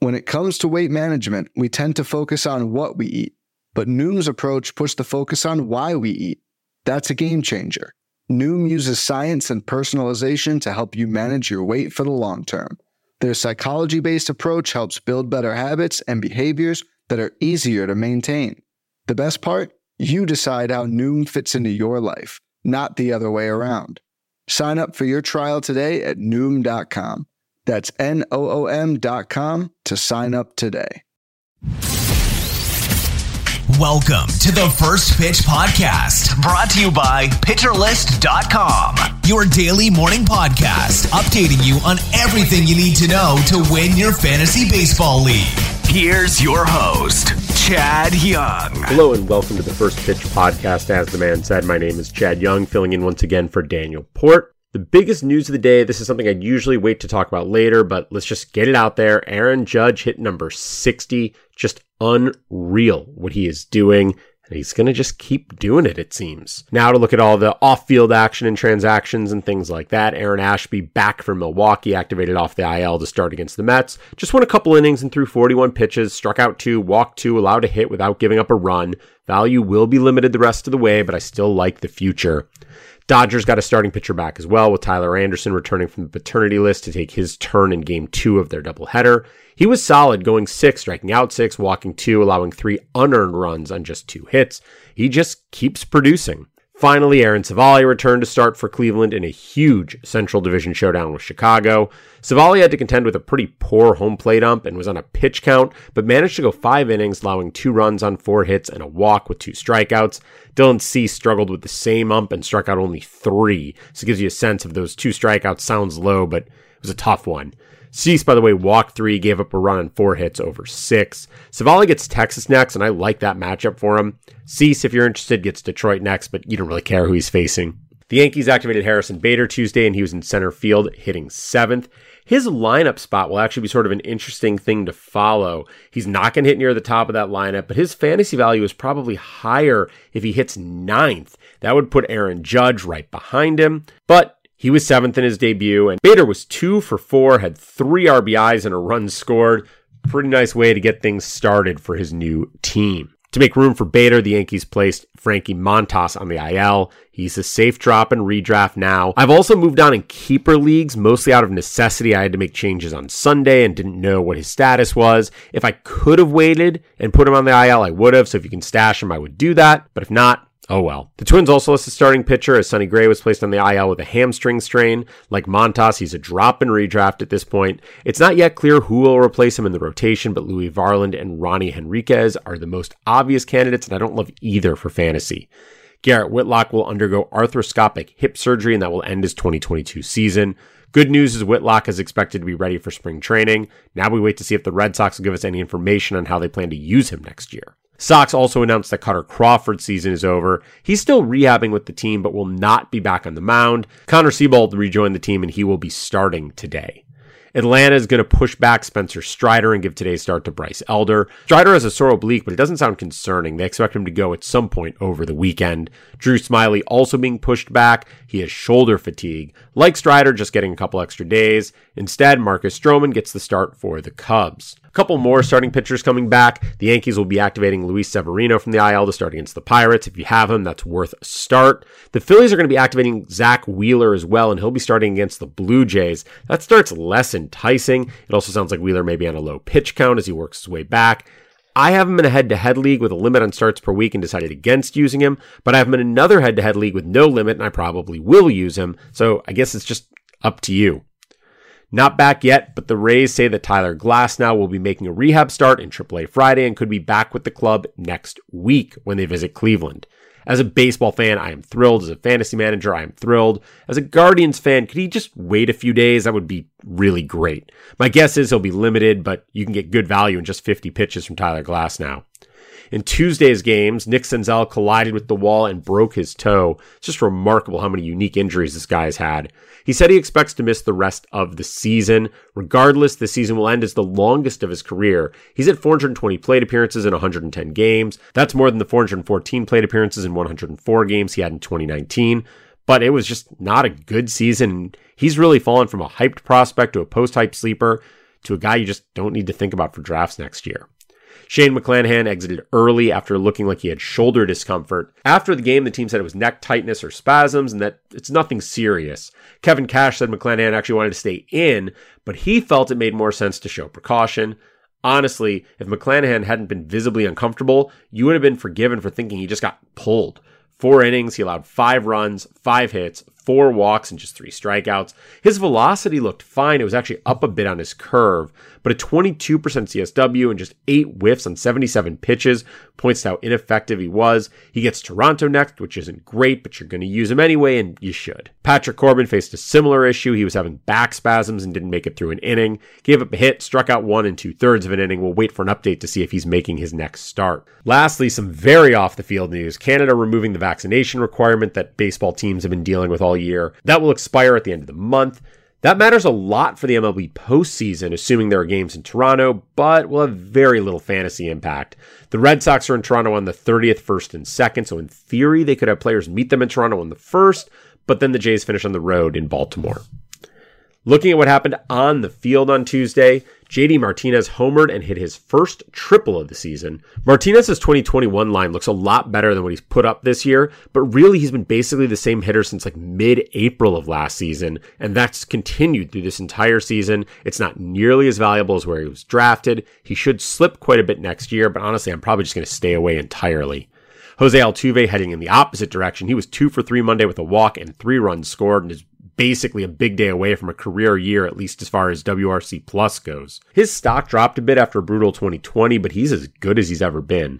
When it comes to weight management, we tend to focus on what we eat, but Noom's approach puts the focus on why we eat. That's a game changer. Noom uses science and personalization to help you manage your weight for the long term. Their psychology-based approach helps build better habits and behaviors that are easier to maintain. The best part? You decide how Noom fits into your life, not the other way around. Sign up for your trial today at Noom.com. That's Noom.com to sign up today. Welcome to the First Pitch Podcast, brought to you by PitcherList.com, your daily morning podcast, updating you on everything you need to know to win your fantasy baseball league. Here's your host, Chad Young. Hello and welcome to the First Pitch Podcast. As the man said, my name is Chad Young, filling in once again for Daniel Port. The biggest news of the day, this is something I'd usually wait to talk about later, but let's just get it out there. Aaron Judge hit number 60. Just unreal what he is doing, and he's going to just keep doing it, it seems. Now to look at all the off-field action and transactions and things like that. Aaron Ashby back from Milwaukee, activated off the IL to start against the Mets. Just won a couple innings and threw 41 pitches, struck out 2, walked 2, allowed a hit without giving up a run. Value will be limited the rest of the way, but I still like the future. Dodgers got a starting pitcher back as well, with Tyler Anderson returning from the paternity list to take his turn in Game 2 of their doubleheader. He was solid, going 6, striking out 6, walking 2, allowing 3 unearned runs on just 2 hits. He just keeps producing. Finally, Aaron Civale returned to start for Cleveland in a huge Central Division showdown with Chicago. Civale had to contend with a pretty poor home plate ump and was on a pitch count, but managed to go 5 innings, allowing 2 runs on 4 hits and a walk with 2 strikeouts. Dylan Cease struggled with the same ump and struck out only 3, so it gives you a sense of those 2 strikeouts. Sounds low, but it was a tough one. Cease, by the way, walked 3, gave up a run on 4 hits over 6. Civale gets Texas next, and I like that matchup for him. Cease, if you're interested, gets Detroit next, but you don't really care who he's facing. The Yankees activated Harrison Bader Tuesday, and he was in center field, hitting 7th. His lineup spot will actually be sort of an interesting thing to follow. He's not going to hit near the top of that lineup, but his fantasy value is probably higher if he hits 9th. That would put Aaron Judge right behind him, but he was 7th in his debut, and Bader was 2 for 4, had 3 RBIs and a run scored. Pretty nice way to get things started for his new team. To make room for Bader, the Yankees placed Frankie Montas on the IL. He's a safe drop and redraft now. I've also moved on in keeper leagues, mostly out of necessity. I had to make changes on Sunday and didn't know what his status was. If I could have waited and put him on the IL, I would have. So if you can stash him, I would do that. But if not, oh well. The Twins also lost a starting pitcher as Sonny Gray was placed on the IL with a hamstring strain. Like Montas, he's a drop and redraft at this point. It's not yet clear who will replace him in the rotation, but Louis Varland and Ronnie Henriquez are the most obvious candidates, and I don't love either for fantasy. Garrett Whitlock will undergo arthroscopic hip surgery, and that will end his 2022 season. Good news is Whitlock is expected to be ready for spring training. Now we wait to see if the Red Sox will give us any information on how they plan to use him next year. Sox also announced that Cutter Crawford's season is over. He's still rehabbing with the team, but will not be back on the mound. Connor Seabold rejoined the team, and he will be starting today. Atlanta is going to push back Spencer Strider and give today's start to Bryce Elder. Strider has a sore oblique, but it doesn't sound concerning. They expect him to go at some point over the weekend. Drew Smyly also being pushed back. He has shoulder fatigue. Like Strider, just getting a couple extra days. Instead, Marcus Stroman gets the start for the Cubs. A couple more starting pitchers coming back. The Yankees will be activating Luis Severino from the IL to start against the Pirates. If you have him, that's worth a start. The Phillies are going to be activating Zach Wheeler as well, and he'll be starting against the Blue Jays. That start's less enticing. It also sounds like Wheeler may be on a low pitch count as he works his way back. I have him in a head-to-head league with a limit on starts per week and decided against using him, but I have him in another head-to-head league with no limit, and I probably will use him, so I guess it's just up to you. Not back yet, but the Rays say that Tyler Glasnow will be making a rehab start in AAA Friday and could be back with the club next week when they visit Cleveland. As a baseball fan, I am thrilled. As a fantasy manager, I am thrilled. As a Guardians fan, could he just wait a few days? That would be really great. My guess is he'll be limited, but you can get good value in just 50 pitches from Tyler Glasnow. In Tuesday's games, Nick Senzel collided with the wall and broke his toe. It's just remarkable how many unique injuries this guy has had. He said he expects to miss the rest of the season. Regardless, the season will end as the longest of his career. He's at 420 plate appearances in 110 games. That's more than the 414 plate appearances in 104 games he had in 2019. But it was just not a good season. He's really fallen from a hyped prospect to a post-hype sleeper. to a guy you just don't need to think about for drafts next year. Shane McClanahan exited early after looking like he had shoulder discomfort. After the game, the team said it was neck tightness or spasms and that it's nothing serious. Kevin Cash said McClanahan actually wanted to stay in, but he felt it made more sense to show precaution. Honestly, if McClanahan hadn't been visibly uncomfortable, you would have been forgiven for thinking he just got pulled. 4 innings, he allowed 5 runs, 5 hits, 4 walks, and just 3 strikeouts. His velocity looked fine. It was actually up a bit on his curve, but a 22% CSW and just 8 whiffs on 77 pitches points to how ineffective he was. He gets Toronto next, which isn't great, but you're going to use him anyway, and you should. Patrick Corbin faced a similar issue. He was having back spasms and didn't make it through an inning. Gave up a hit, struck out 1 2/3 of an inning. We'll wait for an update to see if he's making his next start. Lastly, some very off-the-field news. Canada removing the vaccination requirement that baseball teams have been dealing with all year. That will expire at the end of the month. That matters a lot for the MLB postseason, assuming there are games in Toronto, but will have very little fantasy impact. The Red Sox are in Toronto on the 30th, 1st, and 2nd, so in theory, they could have players meet them in Toronto on the 1st, but then the Jays finish on the road in Baltimore. Looking at what happened on the field on Tuesday, JD Martinez homered and hit his first triple of the season. Martinez's 2021 line looks a lot better than what he's put up this year, but really he's been basically the same hitter since like mid-April of last season, and that's continued through this entire season. It's not nearly as valuable as where he was drafted. He should slip quite a bit next year, but honestly, I'm probably just going to stay away entirely. Jose Altuve heading in the opposite direction. He was 2 for 3 Monday with a walk and 3 runs scored, and is basically a big day away from a career year, at least as far as WRC Plus goes. His stock dropped a bit after a brutal 2020, but he's as good as he's ever been.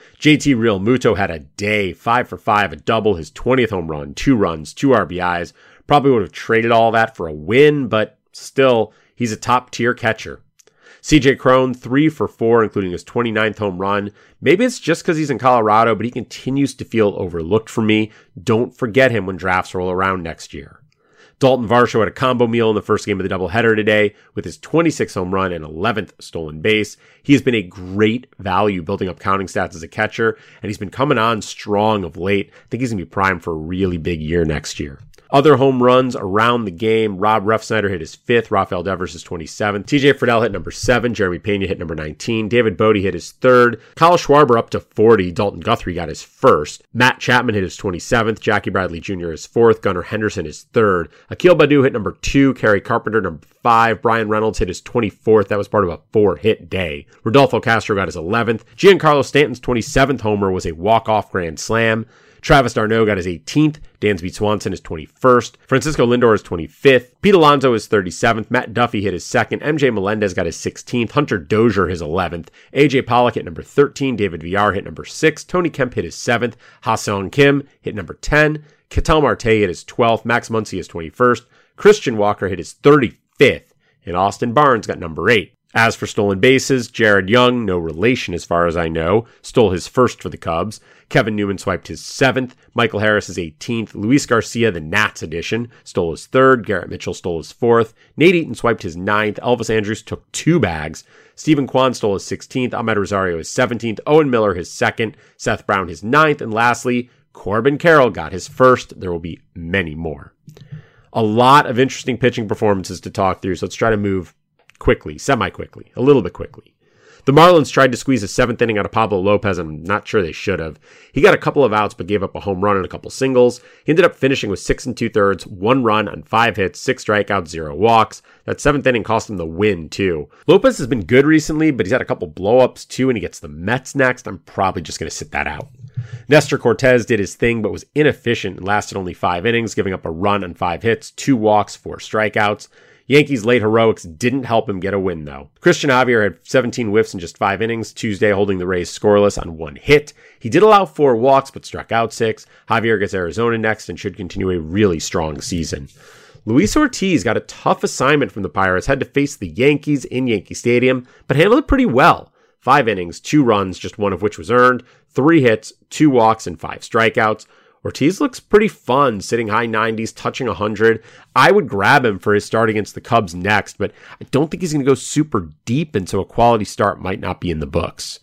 JT Realmuto had a day, 5 for 5, a double, his 20th home run, 2 runs, 2 RBIs. Probably would have traded all that for a win, but still, he's a top-tier catcher. CJ Cron, 3 for 4, including his 29th home run. Maybe it's just because he's in Colorado, but he continues to feel overlooked for me. Don't forget him when drafts roll around next year. Dalton Varsho had a combo meal in the first game of the doubleheader today with his 26th home run and 11th stolen base. He has been a great value building up counting stats as a catcher, and he's been coming on strong of late. I think he's going to be primed for a really big year next year. Other home runs around the game. Rob Refsnyder hit his 5th. Rafael Devers his 27th. TJ Friedl hit number 7. Jeremy Pena hit number 19. David Bodie hit his 3rd. Kyle Schwarber up to 40. Dalton Guthrie got his 1st. Matt Chapman hit his 27th. Jackie Bradley Jr. his 4th. Gunnar Henderson his 3rd. Akil Baddoo hit number 2. Kerry Carpenter number 5. Brian Reynolds hit his 24th. That was part of a 4-hit day. Rodolfo Castro got his 11th. Giancarlo Stanton's 27th homer was a walk-off grand slam. Travis d'Arnaud got his 18th, Dansby Swanson his 21st, Francisco Lindor his 25th, Pete Alonso his 37th, Matt Duffy hit his 2nd, MJ Melendez got his 16th, Hunter Dozier his 11th, AJ Pollock hit number 13, David Villar hit number 6, Tony Kemp hit his 7th, Ha-Seong Kim hit number 10, Ketel Marte hit his 12th, Max Muncy his 21st, Christian Walker hit his 35th, and Austin Barnes got number 8. As for stolen bases, Jared Young, no relation as far as I know, stole his 1st for the Cubs. Kevin Newman swiped his 7th. Michael Harris his 18th. Luis Garcia, the Nats edition, stole his 3rd. Garrett Mitchell stole his 4th. Nate Eaton swiped his 9th. Elvis Andrus took 2 bags. Stephen Kwan stole his 16th. Ahmed Rosario his 17th. Owen Miller his 2nd. Seth Brown his 9th. And lastly, Corbin Carroll got his 1st. There will be many more. A lot of interesting pitching performances to talk through, so let's try to move quickly, semi-quickly, a little bit quickly. The Marlins tried to squeeze a 7th inning out of Pablo Lopez, and I'm not sure they should have. He got a couple of outs, but gave up a home run and a couple singles. He ended up finishing with 6 2/3, 1 run on 5 hits, 6 strikeouts, 0 walks. That 7th inning cost him the win, too. Lopez has been good recently, but he's had a couple blow-ups, too, and he gets the Mets next. I'm probably just going to sit that out. Nestor Cortez did his thing, but was inefficient and lasted only 5 innings, giving up a run on 5 hits, 2 walks, 4 strikeouts. Yankees' late heroics didn't help him get a win, though. Christian Javier had 17 whiffs in just 5 innings, Tuesday holding the Rays scoreless on 1 hit. He did allow 4 walks, but struck out 6. Javier gets Arizona next and should continue a really strong season. Luis Ortiz got a tough assignment from the Pirates, had to face the Yankees in Yankee Stadium, but handled it pretty well. 5 innings, 2 runs, just 1 of which was earned, 3 hits, 2 walks, and 5 strikeouts. Ortiz looks pretty fun, sitting high 90s, touching 100. I would grab him for his start against the Cubs next, but I don't think he's going to go super deep, and so a quality start might not be in the books.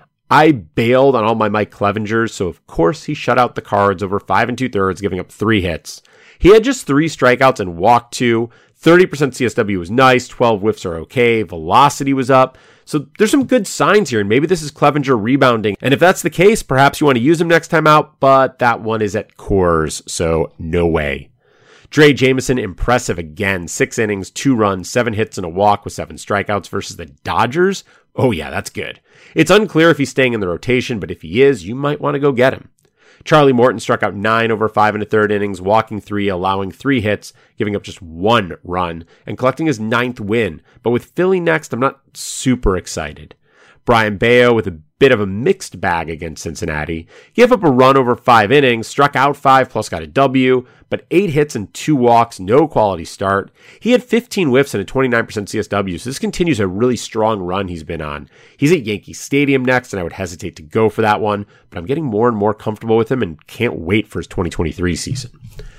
I bailed on all my Mike Clevingers, so of course he shut out the Cards over 5 2/3, giving up 3 hits. He had just 3 strikeouts and walked 2. 30% CSW was nice, 12 whiffs are okay, velocity was up. So there's some good signs here, and maybe this is Clevenger rebounding. And if that's the case, perhaps you want to use him next time out, but that one is at Coors, so no way. Dre Jameson, impressive again. 6 innings, 2 runs, 7 hits and a walk with 7 strikeouts versus the Dodgers. Oh yeah, that's good. It's unclear if he's staying in the rotation, but if he is, you might want to go get him. Charlie Morton struck out 9 over 5 1/3 innings, walking 3, allowing 3 hits, giving up just 1 run, and collecting his 9th win. But with Philly next, I'm not super excited. Brian Bayo with a bit of a mixed bag against Cincinnati. He gave up a run over 5 innings, struck out 5 plus got a W, but 8 hits and 2 walks, no quality start. He had 15 whiffs and a 29% CSW, so this continues a really strong run he's been on. He's at Yankee Stadium next, and I would hesitate to go for that one, but I'm getting more and more comfortable with him and can't wait for his 2023 season.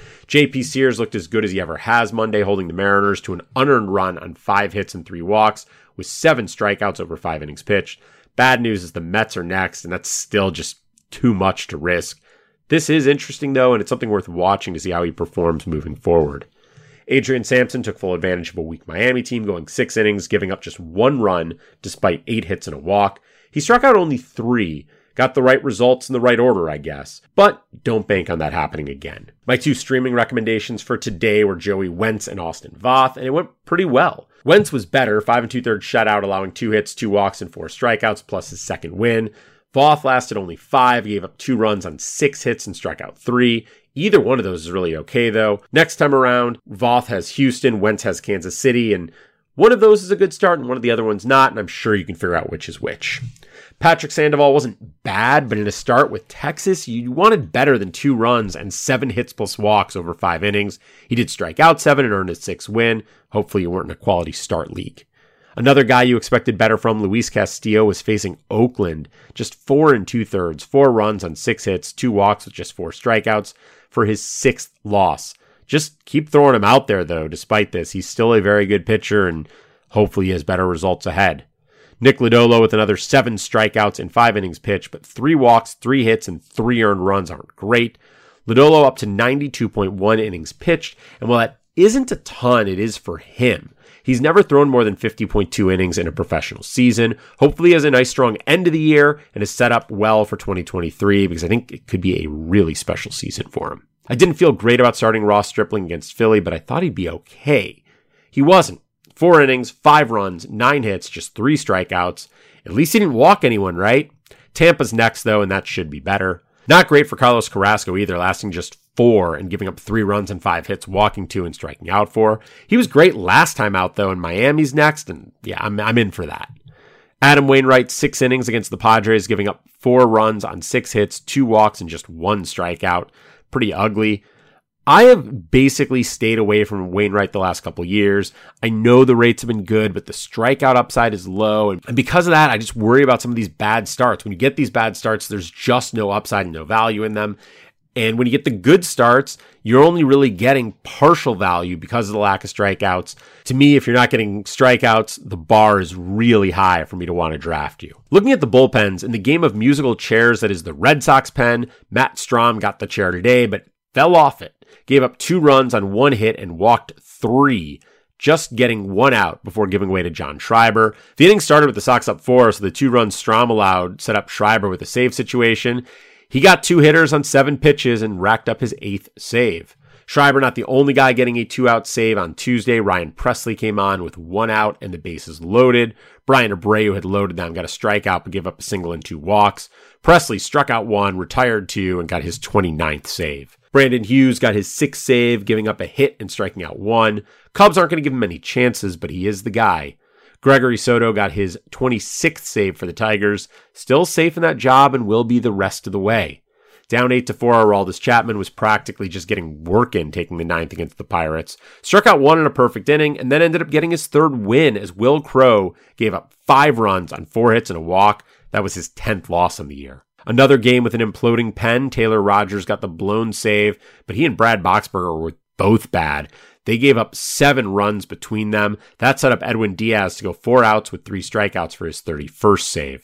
JP Sears looked as good as he ever has Monday, holding the Mariners to an unearned run on 5 hits and 3 walks, with 7 strikeouts over 5 innings pitched. Bad news is the Mets are next, and that's still just too much to risk. This is interesting, though, and it's something worth watching to see how he performs moving forward. Adrian Sampson took full advantage of a weak Miami team, going 6 innings, giving up just 1 run, despite 8 hits and a walk. He struck out only 3, got the right results in the right order, I guess. But don't bank on that happening again. My 2 streaming recommendations for today were Joey Wentz and Austin Voth, and it went pretty well. Wentz was better, 5 2/3 shutout, allowing 2 hits, 2 walks, and 4 strikeouts, plus his 2nd win. Voth lasted only 5, gave up 2 runs on 6 hits and struck out 3. Either one of those is really okay, though. Next time around, Voth has Houston, Wentz has Kansas City, and one of those is a good start and one of the other one's not, and I'm sure you can figure out which is which. Patrick Sandoval wasn't bad, but in a start with Texas, you wanted better than 2 runs and 7 hits plus walks over 5 innings. He did strike out 7 and earned his 6th win. Hopefully you weren't in a quality start league. Another guy you expected better from, Luis Castillo, was facing Oakland. Just 4 2/3, 4 runs on 6 hits, 2 walks with just 4 strikeouts for his 6th loss. Just keep throwing him out there, though. Despite this, he's still a very good pitcher, and hopefully he has better results ahead. Nick Lodolo with another 7 strikeouts in 5 innings pitched, but 3 walks, 3 hits, and 3 earned runs aren't great. Lodolo up to 92.1 innings pitched, and while that isn't a ton, it is for him. He's never thrown more than 50.2 innings in a professional season. Hopefully he has a nice strong end of the year and is set up well for 2023, because I think it could be a really special season for him. I didn't feel great about starting Ross Stripling against Philly, but I thought he'd be okay. He wasn't. 4 innings, 5 runs, 9 hits, just 3 strikeouts. At least he didn't walk anyone, right? Tampa's next, though, and that should be better. Not great for Carlos Carrasco either, lasting just 4 and giving up 3 runs and 5 hits, walking 2 and striking out 4. He was great last time out, though, and Miami's next, and yeah, I'm in for that. Adam Wainwright, 6 innings against the Padres, giving up 4 runs on 6 hits, 2 walks, and just 1 strikeout. Pretty ugly. I have basically stayed away from Wainwright the last couple years. I know the rates have been good, but the strikeout upside is low. And because of that, I just worry about some of these bad starts. When you get these bad starts, there's just no upside and no value in them. And when you get the good starts, you're only really getting partial value because of the lack of strikeouts. To me, if you're not getting strikeouts, the bar is really high for me to want to draft you. Looking at the bullpens, in the game of musical chairs that is the Red Sox pen, Matt Strahm got the chair today, but fell off it. Gave up 2 runs on 1 hit and walked 3, just getting 1 out before giving way to John Schreiber. The inning started with the Sox up 4, so the 2 runs Strahm allowed set up Schreiber with a save situation. He got 2 hitters on 7 pitches and racked up his 8th save. Schreiber not the only guy getting a 2-out save on Tuesday. Ryan Presley came on with 1 out and the bases loaded. Brian Abreu had loaded them, got a strikeout, but gave up a single and 2 walks. Presley struck out 1, retired 2, and got his 29th save. Brandon Hughes got his 6th save, giving up a hit and striking out 1. Cubs aren't going to give him any chances, but he is the guy. Gregory Soto got his 26th save for the Tigers, still safe in that job and will be the rest of the way. Down 8-4, Aroldis Chapman was practically just getting work in, taking the 9th against the Pirates. Struck out 1 in a perfect inning, and then ended up getting his 3rd win as Will Crowe gave up 5 runs on 4 hits and a walk. That was his 10th loss on the year. Another game with an imploding pen, Taylor Rogers got the blown save, but he and Brad Boxberger were both bad. They gave up 7 runs between them. That set up Edwin Diaz to go 4 outs with 3 strikeouts for his 31st save.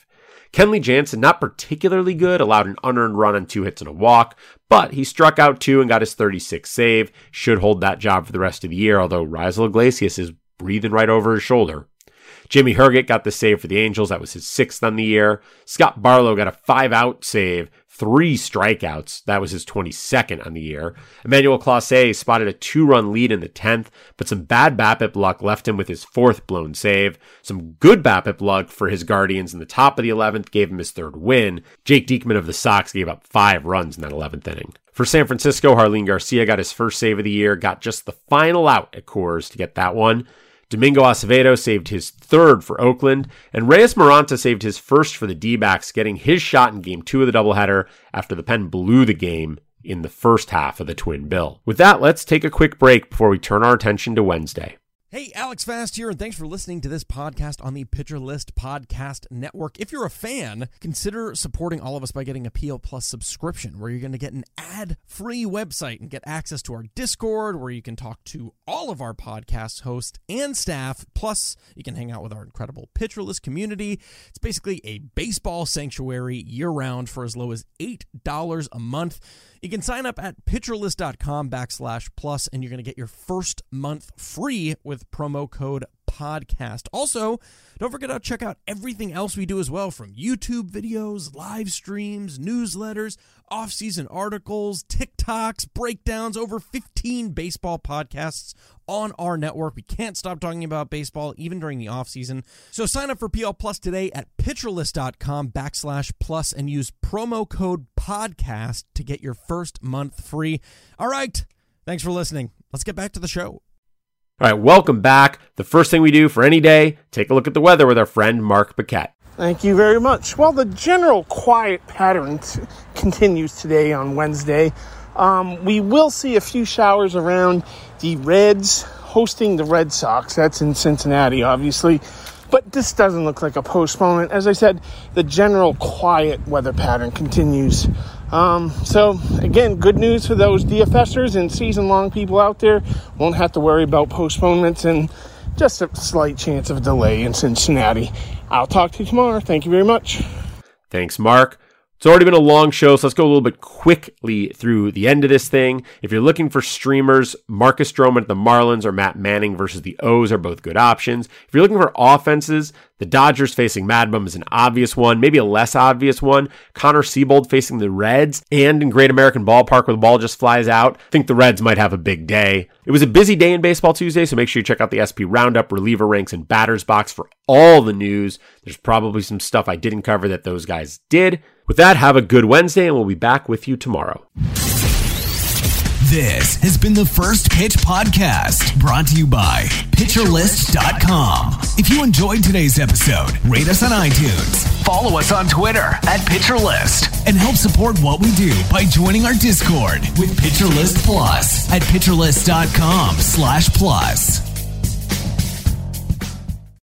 Kenley Jansen, not particularly good, allowed an unearned run on 2 hits and a walk, but he struck out 2 and got his 36th save. Should hold that job for the rest of the year, although Raisel Iglesias is breathing right over his shoulder. Jimmy Herget got the save for the Angels. That was his 6th on the year. Scott Barlow got a 5-out save, 3 strikeouts. That was his 22nd on the year. Emmanuel Clase spotted a 2-run lead in the 10th, but some bad BABIP luck left him with his 4th blown save. Some good BABIP luck for his Guardians in the top of the 11th gave him his 3rd win. Jake Diekman of the Sox gave up 5 runs in that 11th inning. For San Francisco, Jarlin Garcia got his 1st save of the year, got just the final out at Coors to get that one. Domingo Acevedo saved his 3rd for Oakland, and Reyes Maranta saved his 1st for the D-backs, getting his shot in Game 2 of the doubleheader after the Pen blew the game in the first half of the Twin Bill. With that, let's take a quick break before we turn our attention to Wednesday. Hey, Alex Fast here, and thanks for listening to this podcast on the Pitcher List Podcast Network. If you're a fan, consider supporting all of us by getting a PL Plus subscription, where you're going to get an ad-free website and get access to our Discord, where you can talk to all of our podcast hosts and staff. Plus, you can hang out with our incredible Pitcher List community. It's basically a baseball sanctuary year-round for as low as $8 a month. You can sign up at pitcherlist.com/plus, and you're going to get your first month free with promo code podcast. Also, don't forget to check out everything else we do as well, from YouTube videos, live streams, newsletters, off-season articles, TikToks, breakdowns, over 15 baseball podcasts on our network. We can't stop talking about baseball even during the off-season. So sign up for PL Plus today at pitcherlist.com/plus and use promo code podcast to get your first month free. All right. Thanks for listening. Let's get back to the show. All right, welcome back. The first thing we do for any day, take a look at the weather with our friend Mark Paquette. Thank you very much. Well, the general quiet pattern continues today on Wednesday. We will see a few showers around the Reds hosting the Red Sox. That's in Cincinnati, obviously. But this doesn't look like a postponement. As I said, the general quiet weather pattern continues. So, again, good news for those DFSers and season-long people out there. Won't have to worry about postponements and just a slight chance of a delay in Cincinnati. I'll talk to you tomorrow. Thank you very much. Thanks, Mark. It's already been a long show, so let's go a little bit quickly through the end of this thing. If you're looking for streamers, Marcus Stroman at the Marlins or Matt Manning versus the O's are both good options. If you're looking for offenses, the Dodgers facing Mad Bum is an obvious one, maybe a less obvious one. Connor Siebold facing the Reds, and in Great American Ballpark where the ball just flies out. I think the Reds might have a big day. It was a busy day in Baseball Tuesday, so make sure you check out the SP Roundup, reliever ranks, and batters box for all the news. There's probably some stuff I didn't cover that those guys did. With that, have a good Wednesday, and we'll be back with you tomorrow. This has been the First Pitch Podcast, brought to you by PitcherList.com. If you enjoyed today's episode, rate us on iTunes, follow us on Twitter @PitcherList, and help support what we do by joining our Discord with PitcherList Plus at PitcherList.com/plus.